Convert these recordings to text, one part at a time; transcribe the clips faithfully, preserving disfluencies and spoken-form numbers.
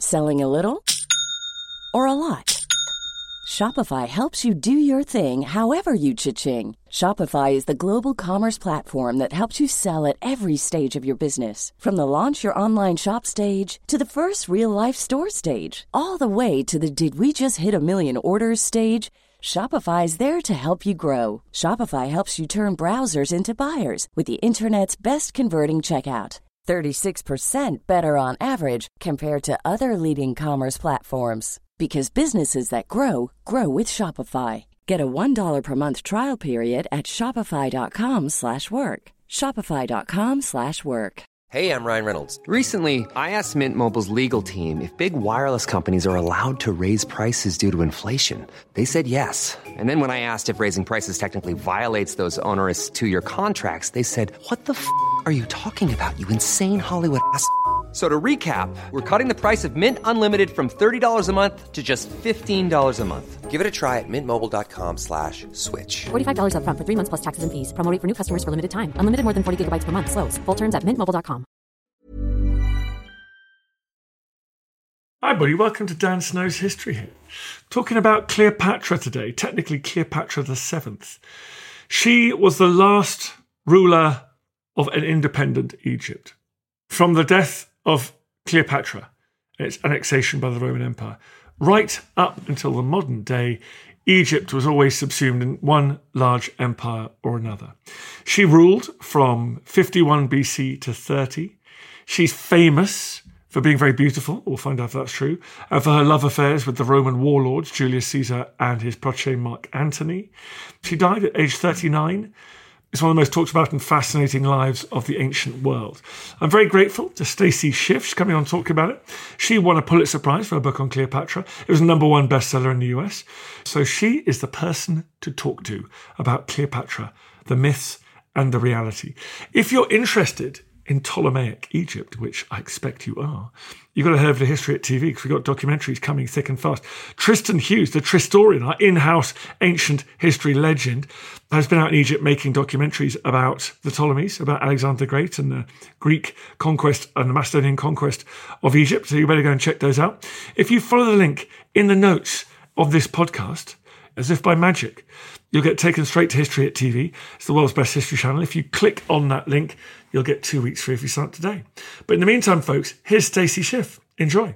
Selling a little or a lot? Shopify helps you do your thing however you cha-ching. Shopify is the global commerce platform that helps you sell at every stage of your business. From the launch your online shop stage to the first real-life store stage, all the way to the did we just hit a million orders stage. Shopify is there to help you grow. Shopify helps you turn browsers into buyers with the internet's best converting checkout. thirty-six percent better on average compared to other leading commerce platforms. Because businesses that grow, grow with Shopify. Get a one dollar per month trial period at shopify.com slash work. Shopify.com slash work. Hey, I'm Ryan Reynolds. Recently, I asked Mint Mobile's legal team if big wireless companies are allowed to raise prices due to inflation. They said yes. And then when I asked if raising prices technically violates those onerous two-year contracts, they said, what the f*** are you talking about, you insane Hollywood ass f- So to recap, we're cutting the price of Mint Unlimited from thirty dollars a month to just fifteen dollars a month. Give it a try at mintmobile.com slash switch. forty-five dollars up front for three months plus taxes and fees. Promo rate for new customers for limited time. Unlimited more than forty gigabytes per month. Slows full terms at mint mobile dot com. Hi, buddy. Welcome to Dan Snow's History Hit. Talking about Cleopatra today, technically Cleopatra the Seventh. She was the last ruler of an independent Egypt. From the death of Cleopatra and its annexation by the Roman Empire, right up until the modern day, Egypt was always subsumed in one large empire or another. She ruled from fifty-one B C to thirty. She's famous for being very beautiful, we'll find out if that's true, and for her love affairs with the Roman warlords, Julius Caesar and his protege Mark Antony. She died at age thirty-nine. It's one of the most talked about and fascinating lives of the ancient world. I'm very grateful to Stacy Schiff. She's coming on talking about it. She won a Pulitzer Prize for her book on Cleopatra. It was a number one bestseller in the U S. So she is the person to talk to about Cleopatra, the myths and the reality. If you're interested in Ptolemaic Egypt, which I expect you are, you've got to head over to History at T V because we've got documentaries coming thick and fast. Tristan Hughes, the Tristorian, our in-house ancient history legend, has been out in Egypt making documentaries about the Ptolemies, about Alexander the Great and the Greek conquest and the Macedonian conquest of Egypt. So you better go and check those out. If you follow the link in the notes of this podcast, as if by magic, you'll get taken straight to History at T V. It's the world's best history channel. If you click on that link, you'll get two weeks free if you sign up today. But in the meantime, folks, here's Stacy Schiff. Enjoy.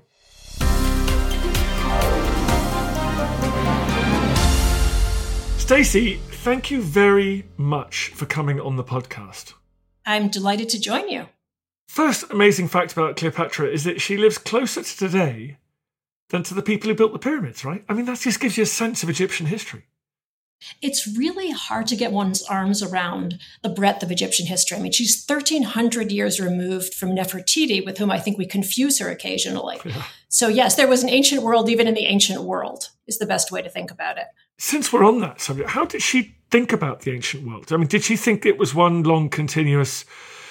Stacy, thank you very much for coming on the podcast. I'm delighted to join you. First amazing fact about Cleopatra is that she lives closer to today than to the people who built the pyramids, right? I mean, that just gives you a sense of Egyptian history. It's really hard to get one's arms around the breadth of Egyptian history. I mean, she's thirteen hundred years removed from Nefertiti, with whom I think we confuse her occasionally. Yeah. So yes, there was an ancient world even in the ancient world, is the best way to think about it. Since we're on that subject, how did she think about the ancient world? I mean, did she think it was one long continuous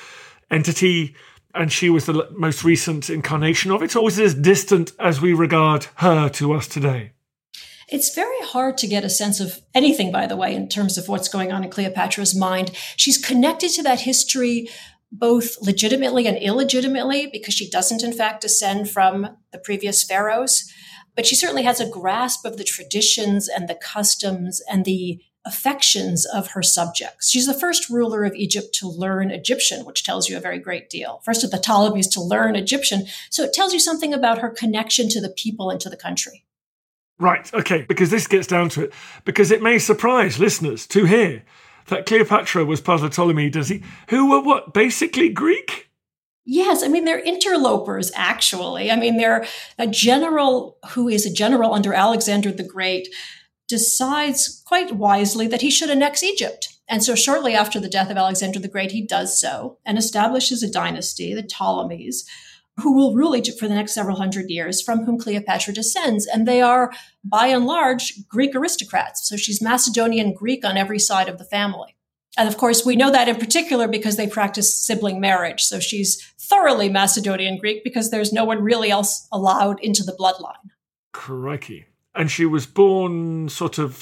entity and she was the most recent incarnation of it? Or was it as distant as we regard her to us today? It's very hard to get a sense of anything, by the way, in terms of what's going on in Cleopatra's mind. She's connected to that history both legitimately and illegitimately, because she doesn't, in fact, descend from the previous pharaohs. But she certainly has a grasp of the traditions and the customs and the affections of her subjects. She's the first ruler of Egypt to learn Egyptian, which tells you a very great deal. First of the Ptolemies to learn Egyptian. So it tells you something about her connection to the people and to the country. Right, okay, because this gets down to it. Because it may surprise listeners to hear that Cleopatra was part of the Ptolemy dynasty, who were what, basically Greek? Yes, I mean, they're interlopers, actually. I mean, they're a general who is a general under Alexander the Great decides quite wisely that he should annex Egypt. And so shortly after the death of Alexander the Great, he does so and establishes a dynasty, the Ptolemies, who will rule Egypt for the next several hundred years, from whom Cleopatra descends. And they are, by and large, Greek aristocrats. So she's Macedonian Greek on every side of the family. And of course, we know that in particular because they practice sibling marriage. So she's thoroughly Macedonian Greek because there's no one really else allowed into the bloodline. Crikey. And she was born sort of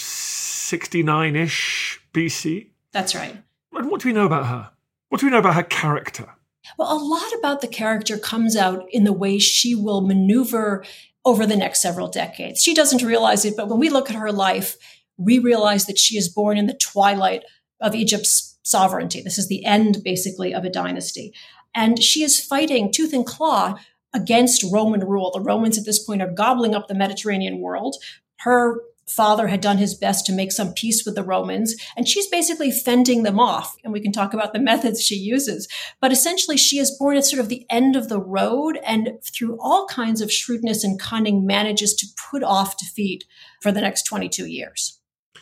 sixty-nine-ish B C? That's right. And what do we know about her? What do we know about her character? Well, a lot about the character comes out in the way she will maneuver over the next several decades. She doesn't realize it, but when we look at her life, we realize that she is born in the twilight of Egypt's sovereignty. This is the end, basically, of a dynasty. And she is fighting tooth and claw against Roman rule. The Romans at this point are gobbling up the Mediterranean world. Her father had done his best to make some peace with the Romans, and she's basically fending them off. And we can talk about the methods she uses. But essentially, she is born at sort of the end of the road, and through all kinds of shrewdness and cunning, manages to put off defeat for the next twenty-two years.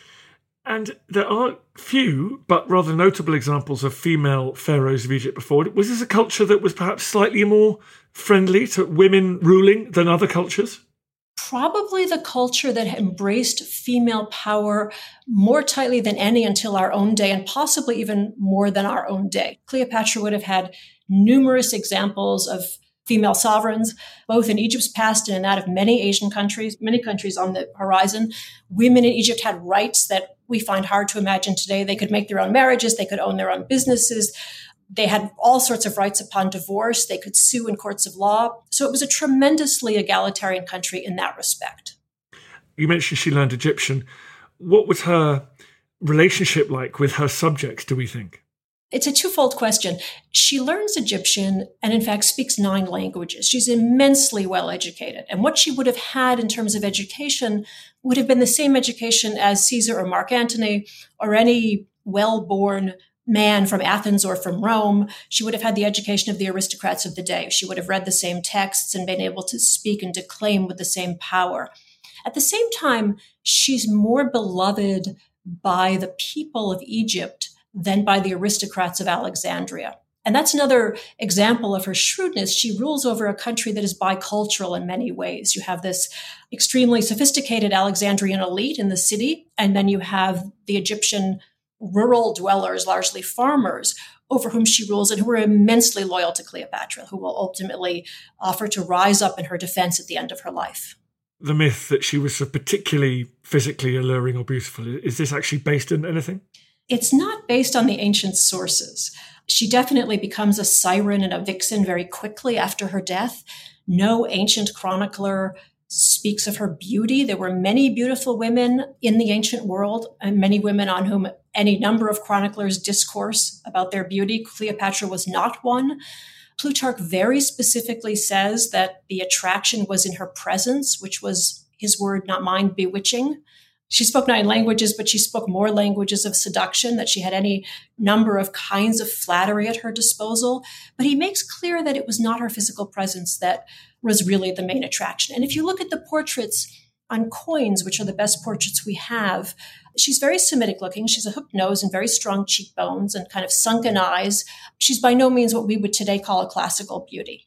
And there are few, but rather notable examples of female pharaohs of Egypt before. Was this a culture that was perhaps slightly more friendly to women ruling than other cultures? Probably the culture that embraced female power more tightly than any until our own day, and possibly even more than our own day. Cleopatra would have had numerous examples of female sovereigns, both in Egypt's past and in that of many Asian countries, many countries on the horizon. Women in Egypt had rights that we find hard to imagine today. They could make their own marriages. They could own their own businesses. They had all sorts of rights upon divorce. They could sue in courts of law. So it was a tremendously egalitarian country in that respect. You mentioned she learned Egyptian. What was her relationship like with her subjects, do we think? It's a twofold question. She learns Egyptian and, in fact, speaks nine languages. She's immensely well educated. And what she would have had in terms of education would have been the same education as Caesar or Mark Antony or any well-born man from Athens or from Rome. She would have had the education of the aristocrats of the day. She would have read the same texts and been able to speak and declaim with the same power. At the same time, she's more beloved by the people of Egypt than by the aristocrats of Alexandria. And that's another example of her shrewdness. She rules over a country that is bicultural in many ways. You have this extremely sophisticated Alexandrian elite in the city, and then you have the Egyptian rural dwellers, largely farmers, over whom she rules and who are immensely loyal to Cleopatra, who will ultimately offer to rise up in her defense at the end of her life. The myth that she was particularly physically alluring or beautiful, is this actually based in anything? It's not based on the ancient sources. She definitely becomes a siren and a vixen very quickly after her death. No ancient chronicler speaks of her beauty. There were many beautiful women in the ancient world, and many women on whom any number of chroniclers discourse about their beauty. Cleopatra was not one. Plutarch very specifically says that the attraction was in her presence, which was, his word, not mine, bewitching. She spoke nine languages, but she spoke more languages of seduction, that she had any number of kinds of flattery at her disposal. But he makes clear that it was not her physical presence that was really the main attraction. And if you look at the portraits on coins, which are the best portraits we have, she's very Semitic looking. She's a hooked nose and very strong cheekbones and kind of sunken eyes. She's by no means what we would today call a classical beauty.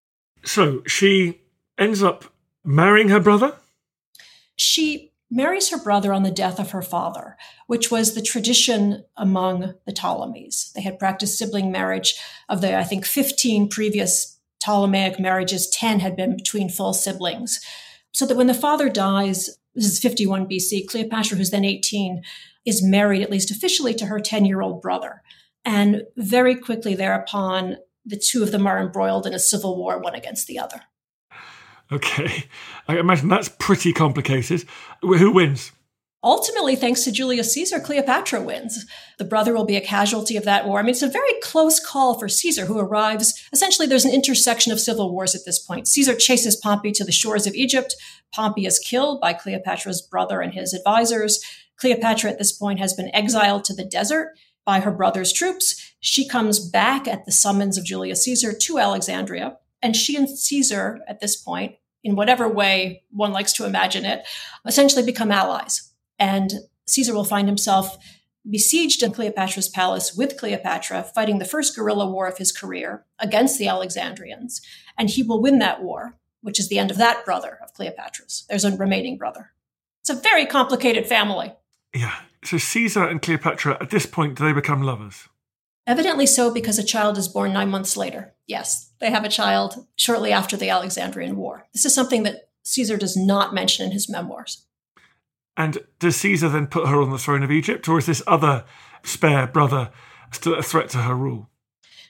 So she ends up marrying her brother? She marries her brother on the death of her father, which was the tradition among the Ptolemies. They had practiced sibling marriage. Of the, I think, fifteen previous Ptolemaic marriages, ten had been between full siblings. So that when the father dies, this is fifty-one B C, Cleopatra, who's then eighteen, is married, at least officially, to her ten-year-old brother. And very quickly thereupon, the two of them are embroiled in a civil war, one against the other. Okay. I imagine that's pretty complicated. Who wins? Ultimately, thanks to Julius Caesar, Cleopatra wins. The brother will be a casualty of that war. I mean, it's a very close call for Caesar, who arrives. Essentially, there's an intersection of civil wars at this point. Caesar chases Pompey to the shores of Egypt. Pompey is killed by Cleopatra's brother and his advisors. Cleopatra at this point has been exiled to the desert by her brother's troops. She comes back at the summons of Julius Caesar to Alexandria. And she and Caesar, at this point, in whatever way one likes to imagine it, essentially become allies. And Caesar will find himself besieged in Cleopatra's palace with Cleopatra, fighting the first guerrilla war of his career against the Alexandrians. And he will win that war, which is the end of that brother of Cleopatra's. There's a remaining brother. It's a very complicated family. Yeah. So Caesar and Cleopatra, at this point, do they become lovers? Evidently so, because a child is born nine months later. Yes, they have a child shortly after the Alexandrian War. This is something that Caesar does not mention in his memoirs. And does Caesar then put her on the throne of Egypt, or is this other spare brother still a threat to her rule?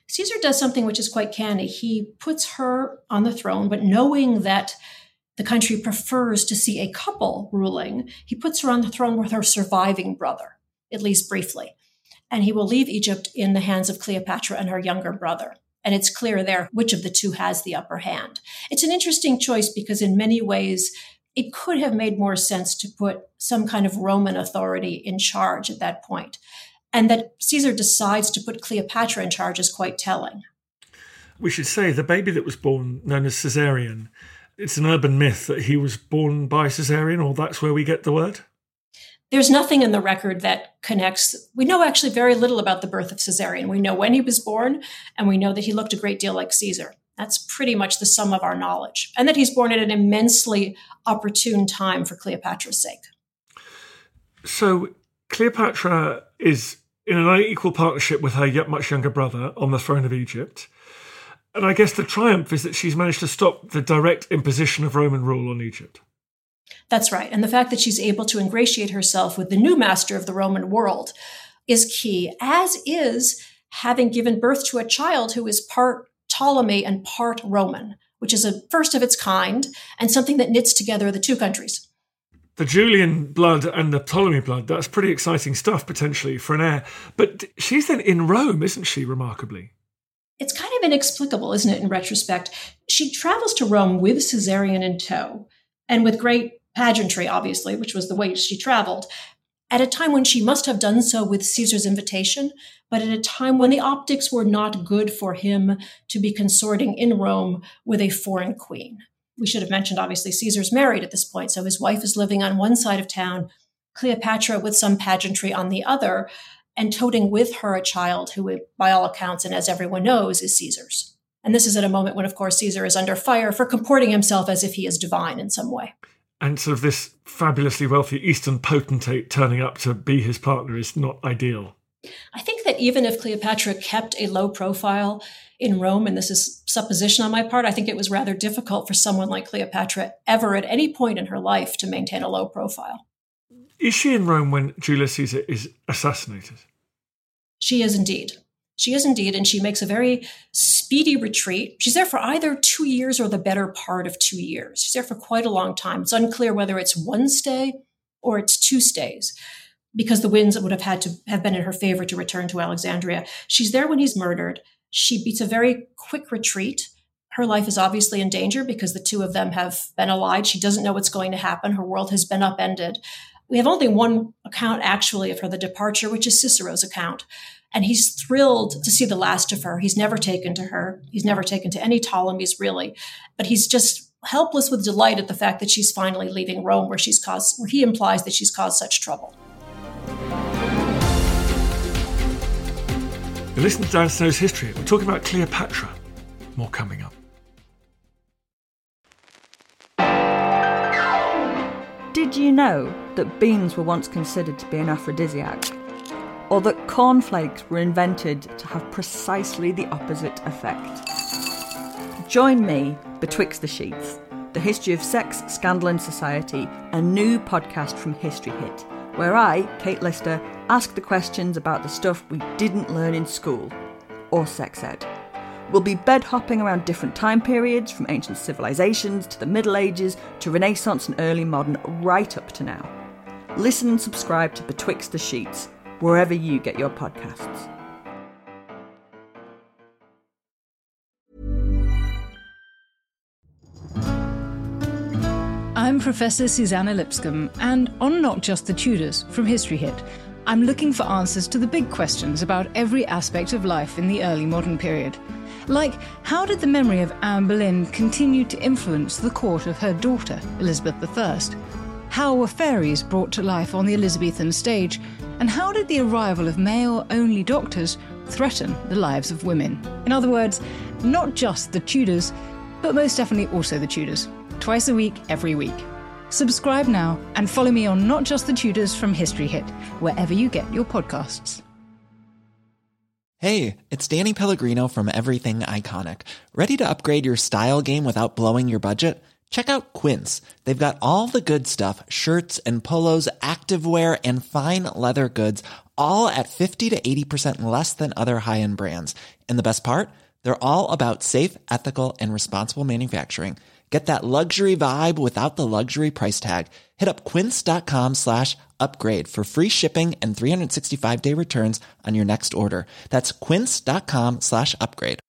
Caesar does something which is quite canny. He puts her on the throne, but knowing that the country prefers to see a couple ruling, he puts her on the throne with her surviving brother, at least briefly. And he will leave Egypt in the hands of Cleopatra and her younger brother. And it's clear there which of the two has the upper hand. It's an interesting choice because in many ways, it could have made more sense to put some kind of Roman authority in charge at that point. And that Caesar decides to put Cleopatra in charge is quite telling. We should say the baby that was born, known as Caesarion, it's an urban myth that he was born by Caesarion, or that's where we get the word? There's nothing in the record that connects. We know actually very little about the birth of Caesarion. We know when he was born, and we know that he looked a great deal like Caesar. That's pretty much the sum of our knowledge. And that he's born at an immensely opportune time for Cleopatra's sake. So Cleopatra is in an unequal partnership with her yet much younger brother on the throne of Egypt. And I guess the triumph is that she's managed to stop the direct imposition of Roman rule on Egypt. That's right. And the fact that she's able to ingratiate herself with the new master of the Roman world is key, as is having given birth to a child who is part Ptolemy and part Roman, which is a first of its kind and something that knits together the two countries. The Julian blood and the Ptolemy blood, that's pretty exciting stuff, potentially, for an heir. But she's then in Rome, isn't she, remarkably? It's kind of inexplicable, isn't it, in retrospect? She travels to Rome with Caesarion in tow, and with great pageantry, obviously, which was the way she traveled, at a time when she must have done so with Caesar's invitation, but at a time when the optics were not good for him to be consorting in Rome with a foreign queen. We should have mentioned, obviously, Caesar's married at this point, so his wife is living on one side of town, Cleopatra with some pageantry on the other, and toting with her a child who, by all accounts, and as everyone knows, is Caesar's. And this is at a moment when, of course, Caesar is under fire for comporting himself as if he is divine in some way. And sort of this fabulously wealthy Eastern potentate turning up to be his partner is not ideal. I think that even if Cleopatra kept a low profile in Rome, and this is supposition on my part, I think it was rather difficult for someone like Cleopatra ever at any point in her life to maintain a low profile. Is she in Rome when Julius Caesar is assassinated? She is indeed. She is indeed, and she makes a very speedy retreat. She's there for either two years or the better part of two years. She's there for quite a long time. It's unclear whether it's one stay or it's two stays, because the winds would have had to have been in her favor to return to Alexandria. She's there when he's murdered. She beats a very quick retreat. Her life is obviously in danger because the two of them have been allied. She doesn't know what's going to happen. Her world has been upended. We have only one account, actually, of her, the departure, which is Cicero's account. And he's thrilled to see the last of her. He's never taken to her. He's never taken to any Ptolemies, really. But he's just helpless with delight at the fact that she's finally leaving Rome, where she's caused, where he implies that she's caused such trouble. You listen to Dan Snow's History. We're talking about Cleopatra. More coming up. Did you know that beans were once considered to be an aphrodisiac? Or that cornflakes were invented to have precisely the opposite effect? Join me, Betwixt the Sheets, the history of sex, scandal and society, a new podcast from History Hit, where I, Kate Lister, ask the questions about the stuff we didn't learn in school, or sex ed. We'll be bed hopping around different time periods, from ancient civilizations to the Middle Ages to Renaissance and early modern, right up to now. Listen and subscribe to Betwixt the Sheets, wherever you get your podcasts. I'm Professor Susanna Lipscomb, and on Not Just the Tudors from History Hit, I'm looking for answers to the big questions about every aspect of life in the early modern period. Like, how did the memory of Anne Boleyn continue to influence the court of her daughter, Elizabeth the First? How were fairies brought to life on the Elizabethan stage? And how did the arrival of male-only doctors threaten the lives of women? In other words, not just the Tudors, but most definitely also the Tudors. Twice a week, every week. Subscribe now and follow me on Not Just the Tudors from History Hit, wherever you get your podcasts. Hey, it's Danny Pellegrino from Everything Iconic. Ready to upgrade your style game without blowing your budget? Check out Quince. They've got all the good stuff, shirts and polos, activewear, and fine leather goods, all at fifty to eighty percent less than other high-end brands. And the best part? They're all about safe, ethical, and responsible manufacturing. Get that luxury vibe without the luxury price tag. Hit up quince.com slash upgrade for free shipping and three sixty-five day returns on your next order. That's quince.com slash upgrade.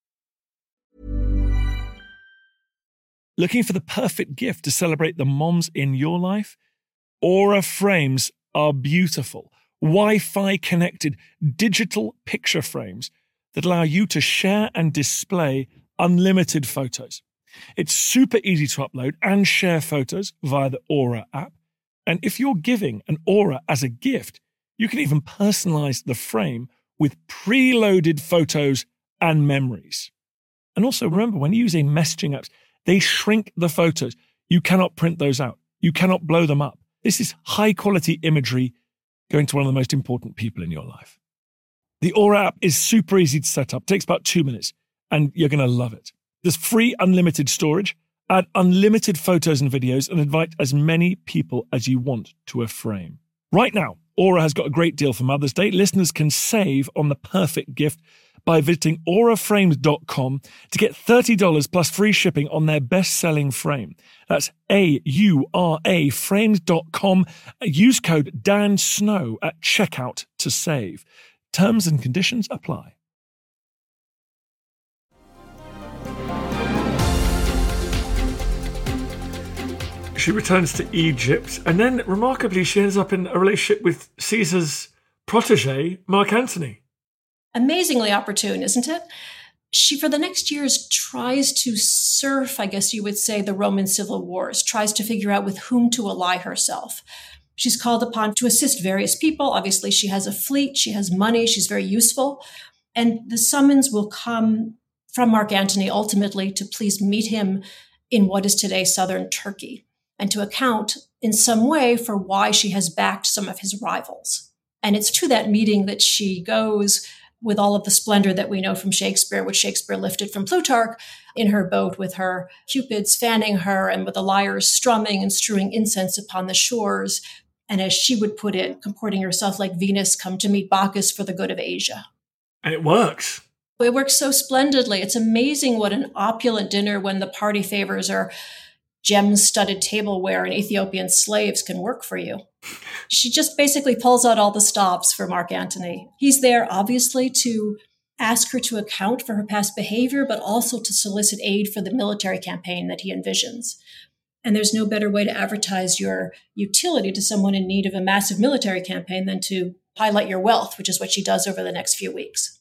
Looking for the perfect gift to celebrate the moms in your life? Aura frames are beautiful, Wi-Fi connected digital picture frames that allow you to share and display unlimited photos. It's super easy to upload and share photos via the Aura app. And if you're giving an Aura as a gift, you can even personalize the frame with preloaded photos and memories. And also remember, when using messaging apps, they shrink the photos. You cannot print those out. You cannot blow them up. This is high quality imagery going to one of the most important people in your life. The Aura app is super easy to set up. It takes about two minutes and you're going to love it. There's free unlimited storage, add unlimited photos and videos, and invite as many people as you want to a frame. Right now, Aura has got a great deal for Mother's Day. Listeners can save on the perfect gift by visiting aura frames dot com to get thirty dollars plus free shipping on their best-selling frame. That's A U R A frames dot com. Use code Dan Snow at checkout to save. Terms and conditions apply. She returns to Egypt, and then, remarkably, she ends up in a relationship with Caesar's protege, Mark Antony. Amazingly opportune, isn't it? She, for the next years, tries to surf, I guess you would say, the Roman civil wars, tries to figure out with whom to ally herself. She's called upon to assist various people. Obviously, she has a fleet, she has money, she's very useful. And the summons will come from Mark Antony ultimately to please meet him in what is today southern Turkey, and to account in some way for why she has backed some of his rivals. And it's to that meeting that she goes with all of the splendor that we know from Shakespeare, which Shakespeare lifted from Plutarch, in her boat with her cupids fanning her and with the lyres strumming and strewing incense upon the shores. And as she would put it, comporting herself like Venus come to meet Bacchus for the good of Asia. And it works. It works so splendidly. It's amazing what an opulent dinner when the party favors are gem-studded tableware and Ethiopian slaves can work for you. She just basically pulls out all the stops for Mark Antony. He's there, obviously, to ask her to account for her past behavior, but also to solicit aid for the military campaign that he envisions. And there's no better way to advertise your utility to someone in need of a massive military campaign than to highlight your wealth, which is what she does over the next few weeks.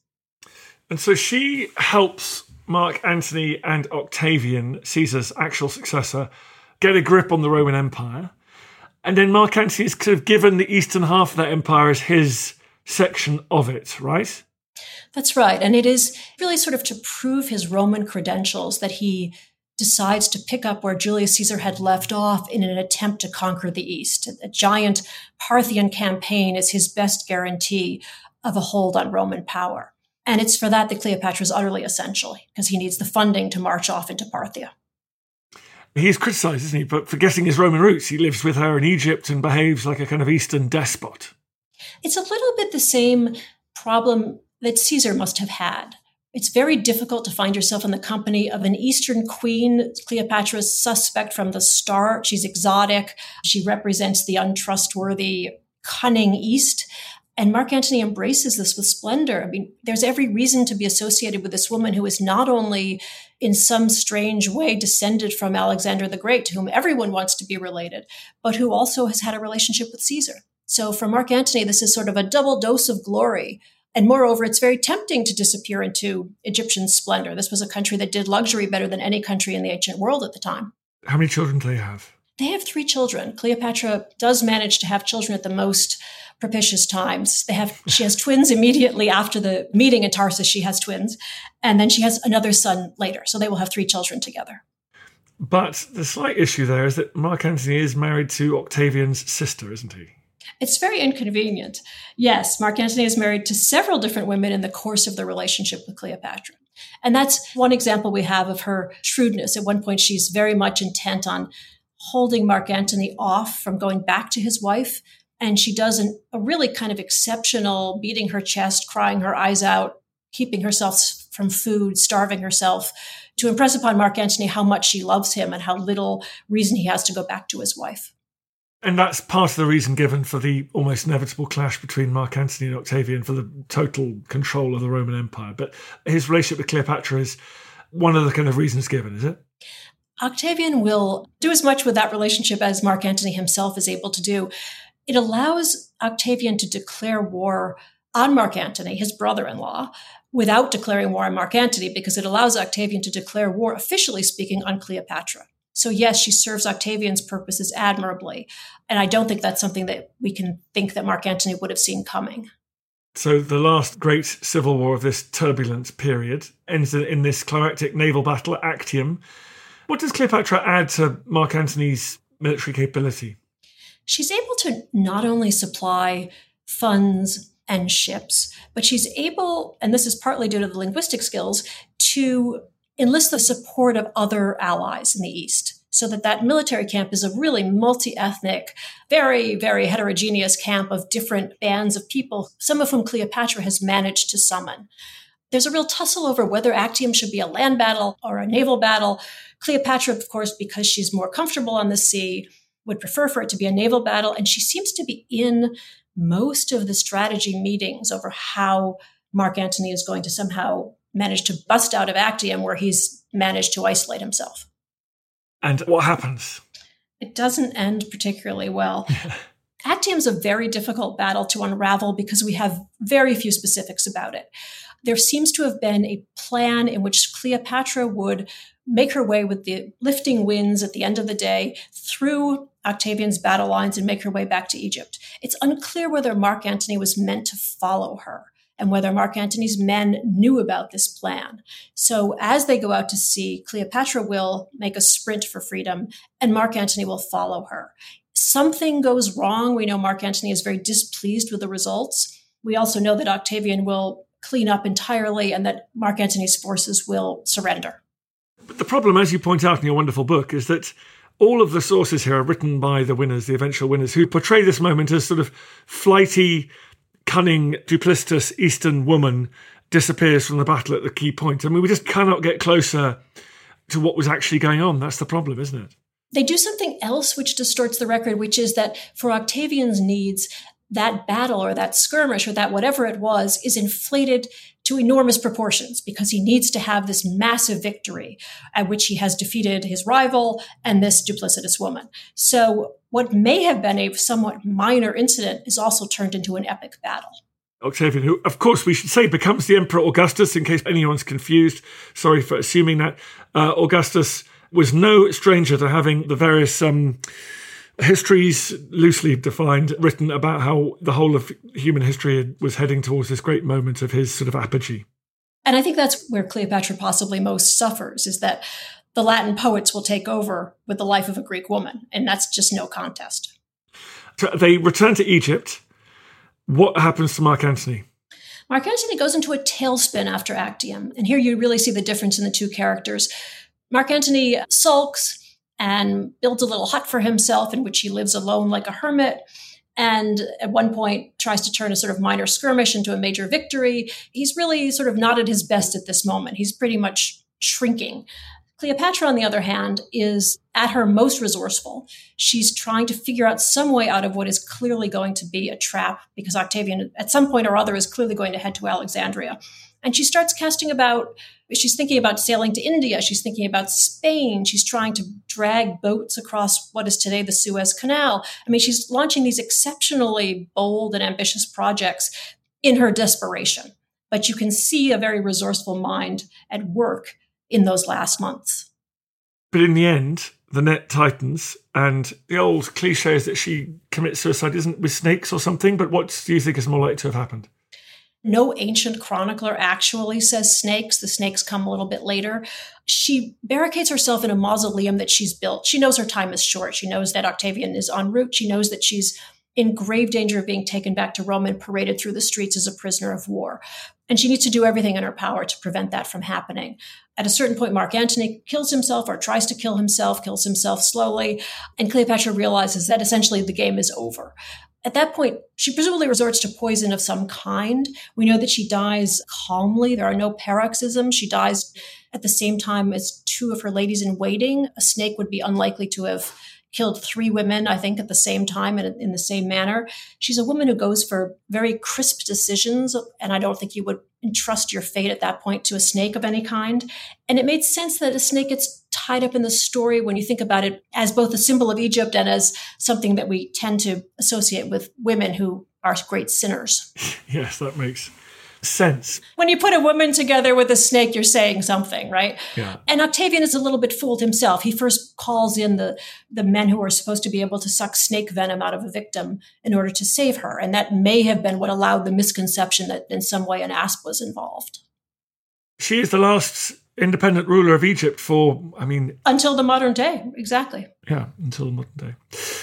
And so she helps Mark Antony and Octavian, Caesar's actual successor, get a grip on the Roman Empire. And then Mark Antony is kind of given the eastern half of that empire as his section of it, right? That's right. And it is really sort of to prove his Roman credentials that he decides to pick up where Julius Caesar had left off in an attempt to conquer the East. A giant Parthian campaign is his best guarantee of a hold on Roman power. And it's for that that Cleopatra is utterly essential, because he needs the funding to march off into Parthia. He's criticised, isn't he, but forgetting his Roman roots. He lives with her in Egypt and behaves like a kind of Eastern despot. It's a little bit the same problem that Caesar must have had. It's very difficult to find yourself in the company of an Eastern queen. Cleopatra is suspect from the start. She's exotic. She represents the untrustworthy, cunning East. And Mark Antony embraces this with splendor. I mean, there's every reason to be associated with this woman who is not only in some strange way descended from Alexander the Great, to whom everyone wants to be related, but who also has had a relationship with Caesar. So for Mark Antony, this is sort of a double dose of glory. And moreover, it's very tempting to disappear into Egyptian splendor. This was a country that did luxury better than any country in the ancient world at the time. How many children do they have? They have three children. Cleopatra does manage to have children at the most propitious times. They have, she has twins immediately after the meeting in Tarsus. She has twins. And then she has another son later. So they will have three children together. But the slight issue there is that Mark Antony is married to Octavian's sister, isn't he? It's very inconvenient. Yes, Mark Antony is married to several different women in the course of the relationship with Cleopatra. And that's one example we have of her shrewdness. At one point, she's very much intent on holding Mark Antony off from going back to his wife And she does an, a really kind of exceptional beating her chest, crying her eyes out, keeping herself from food, starving herself, to impress upon Mark Antony how much she loves him and how little reason he has to go back to his wife. And that's part of the reason given for the almost inevitable clash between Mark Antony and Octavian for the total control of the Roman Empire. But his relationship with Cleopatra is one of the kind of reasons given, is it? Octavian will do as much with that relationship as Mark Antony himself is able to do. It allows Octavian to declare war on Mark Antony, his brother-in-law, without declaring war on Mark Antony, because it allows Octavian to declare war, officially speaking, on Cleopatra. So yes, she serves Octavian's purposes admirably. And I don't think that's something that we can think that Mark Antony would have seen coming. So the last great civil war of this turbulent period ends in this climactic naval battle at Actium. What does Cleopatra add to Mark Antony's military capability? She's able to not only supply funds and ships, but she's able, and this is partly due to the linguistic skills, to enlist the support of other allies in the East, so that that military camp is a really multi-ethnic, very, very heterogeneous camp of different bands of people, some of whom Cleopatra has managed to summon. There's a real tussle over whether Actium should be a land battle or a naval battle. Cleopatra, of course, because she's more comfortable on the sea, would prefer for it to be a naval battle, and she seems to be in most of the strategy meetings over how Mark Antony is going to somehow manage to bust out of Actium, where he's managed to isolate himself. And what happens? It doesn't end particularly well. Actium's a very difficult battle to unravel because we have very few specifics about it. There seems to have been a plan in which Cleopatra would make her way with the lifting winds at the end of the day through Octavian's battle lines and make her way back to Egypt. It's unclear whether Mark Antony was meant to follow her and whether Mark Antony's men knew about this plan. So as they go out to sea, Cleopatra will make a sprint for freedom and Mark Antony will follow her. Something goes wrong. We know Mark Antony is very displeased with the results. We also know that Octavian will clean up entirely and that Mark Antony's forces will surrender. But the problem, as you point out in your wonderful book, is that all of the sources here are written by the winners, the eventual winners, who portray this moment as sort of flighty, cunning, duplicitous Eastern woman disappears from the battle at the key point. I mean, we just cannot get closer to what was actually going on. That's the problem, isn't it? They do something else which distorts the record, which is that for Octavian's needs, that battle or that skirmish or that whatever it was is inflated to enormous proportions because he needs to have this massive victory at which he has defeated his rival and this duplicitous woman. So what may have been a somewhat minor incident is also turned into an epic battle. Octavian, who, of course, we should say becomes the Emperor Augustus, in case anyone's confused. Sorry for assuming that. Uh, Augustus was no stranger to having the various um, histories, loosely defined, written about how the whole of human history was heading towards this great moment of his sort of apogee. And I think that's where Cleopatra possibly most suffers, is that the Latin poets will take over with the life of a Greek woman, and that's just no contest. So they return to Egypt. What happens to Mark Antony? Mark Antony goes into a tailspin after Actium, and here you really see the difference in the two characters. Mark Antony sulks and builds a little hut for himself in which he lives alone like a hermit, and at one point tries to turn a sort of minor skirmish into a major victory. He's really sort of not at his best at this moment. He's pretty much shrinking. Cleopatra, on the other hand, is at her most resourceful. She's trying to figure out some way out of what is clearly going to be a trap, because Octavian, at some point or other, is clearly going to head to Alexandria. And she starts casting about, she's thinking about sailing to India. She's thinking about Spain. She's trying to drag boats across what is today the Suez Canal. I mean, she's launching these exceptionally bold and ambitious projects in her desperation. But you can see a very resourceful mind at work in those last months. But in the end, the net tightens, and the old cliche is that she commits suicide, isn't with snakes or something, but what do you think is more likely to have happened? No ancient chronicler actually says snakes. The snakes come a little bit later. She barricades herself in a mausoleum that she's built. She knows her time is short. She knows that Octavian is en route. She knows that she's in grave danger of being taken back to Rome and paraded through the streets as a prisoner of war. And she needs to do everything in her power to prevent that from happening. At a certain point, Mark Antony kills himself or tries to kill himself, kills himself slowly, and Cleopatra realizes that essentially the game is over. At that point, she presumably resorts to poison of some kind. We know that she dies calmly. There are no paroxysms. She dies at the same time as two of her ladies in waiting. A snake would be unlikely to have killed three women, I think, at the same time and in the same manner. She's a woman who goes for very crisp decisions, and I don't think you would entrust your fate at that point to a snake of any kind. And it made sense that a snake gets tied up in the story when you think about it as both a symbol of Egypt and as something that we tend to associate with women who are great sinners. Yes, that makes sense. When you put a woman together with a snake, you're saying something, right? Yeah. And Octavian is a little bit fooled himself. He first calls in the, the men who are supposed to be able to suck snake venom out of a victim in order to save her. And that may have been what allowed the misconception that in some way an asp was involved. She is the last independent ruler of Egypt for, I mean... Until the modern day, exactly. Yeah, until the modern day.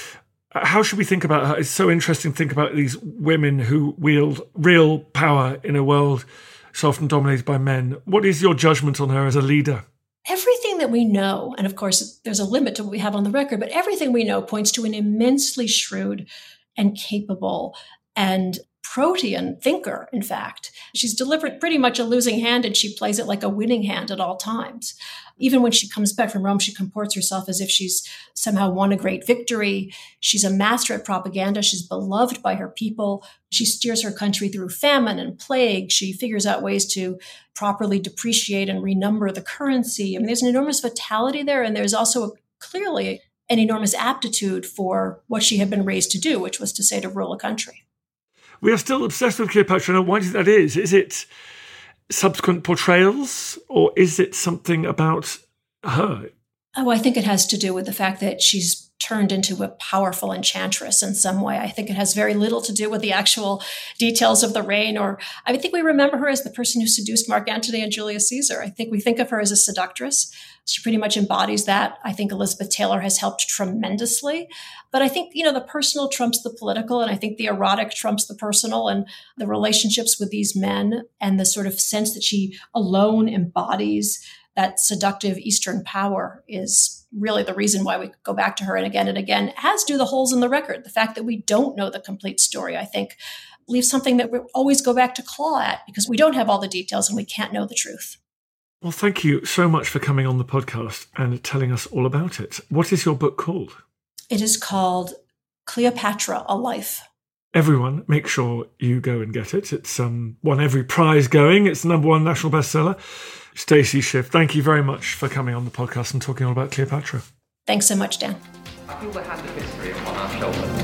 How should we think about her? It's so interesting to think about these women who wield real power in a world so often dominated by men. What is your judgment on her as a leader? Everything that we know, and of course there's a limit to what we have on the record, but everything we know points to an immensely shrewd and capable and protean thinker, in fact. She's delivered pretty much a losing hand, and she plays it like a winning hand at all times. Even when she comes back from Rome, she comports herself as if she's somehow won a great victory. She's a master at propaganda. She's beloved by her people. She steers her country through famine and plague. She figures out ways to properly depreciate and renumber the currency. I mean, there's an enormous vitality there, and there's also a, clearly an enormous aptitude for what she had been raised to do, which was to say to rule a country. We are still obsessed with Cleopatra. Why do you think that is? Is it subsequent portrayals, or is it something about her? Oh, I think it has to do with the fact that she's turned into a powerful enchantress in some way. I think it has very little to do with the actual details of the reign, or I think we remember her as the person who seduced Mark Antony and Julius Caesar. I think we think of her as a seductress. She pretty much embodies that. I think Elizabeth Taylor has helped tremendously. But I think, you know, the personal trumps the political, and I think the erotic trumps the personal, and the relationships with these men and the sort of sense that she alone embodies that seductive Eastern power is really the reason why we go back to her and again and again, as do the holes in the record. The fact that we don't know the complete story, I think, leaves something that we always go back to claw at, because we don't have all the details and we can't know the truth. Well, thank you so much for coming on the podcast and telling us all about it. What is your book called? It is called Cleopatra, A Life. Everyone, make sure you go and get it. It's um, won every prize going. It's the number one national bestseller. Stacey Schiff, thank you very much for coming on the podcast and talking all about Cleopatra. Thanks so much, Dan. I feel we have the history upon our shoulders.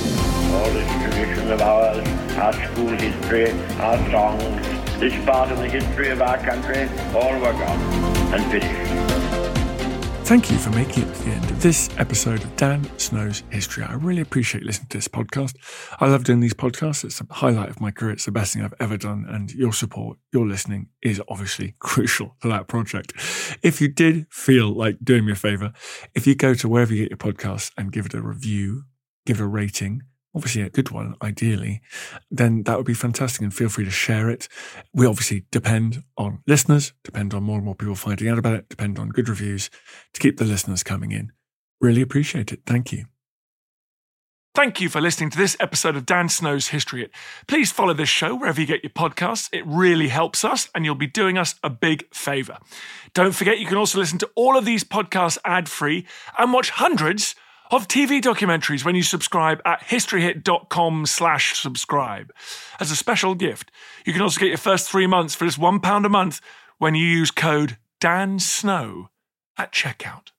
All this tradition of ours, our school history, our songs, this part of the history of our country, all were gone and finished. Thank you for making it to the end of this episode of Dan Snow's History. I really appreciate listening to this podcast. I love doing these podcasts. It's a highlight of my career. It's the best thing I've ever done. And your support, your listening is obviously crucial to that project. If you did feel like doing me a favour, if you go to wherever you get your podcasts and give it a review, give it a rating, obviously a good one, ideally, then that would be fantastic, and feel free to share it. We obviously depend on listeners, depend on more and more people finding out about it, depend on good reviews to keep the listeners coming in. Really appreciate it. Thank you. Thank you for listening to this episode of Dan Snow's History Hit. Please follow this show wherever you get your podcasts. It really helps us, and you'll be doing us a big favour. Don't forget, you can also listen to all of these podcasts ad-free and watch hundreds of T V documentaries when you subscribe at historyhit.com slash subscribe. As a special gift, you can also get your first three months for just one pound a month when you use code DANSNOW at checkout.